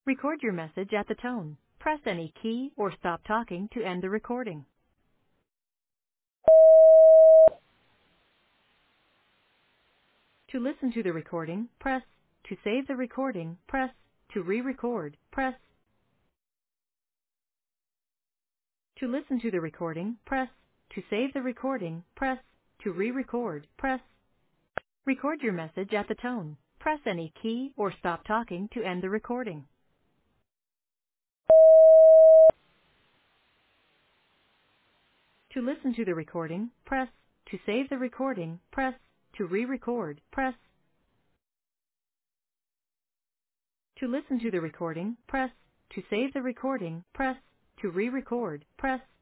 Record your message at the tone. Press any key or stop talking to end the recording. To listen to the recording, press. To save the recording, press. To re-record, press. To listen to the recording, press. To save the recording, press. To re-record, press. Record your message at the tone. Press any key or stop talking to end the recording. To listen to the recording, press. To save the recording, press. To re-record, press. To listen to the recording, press. To save the recording, press. To re-record, press.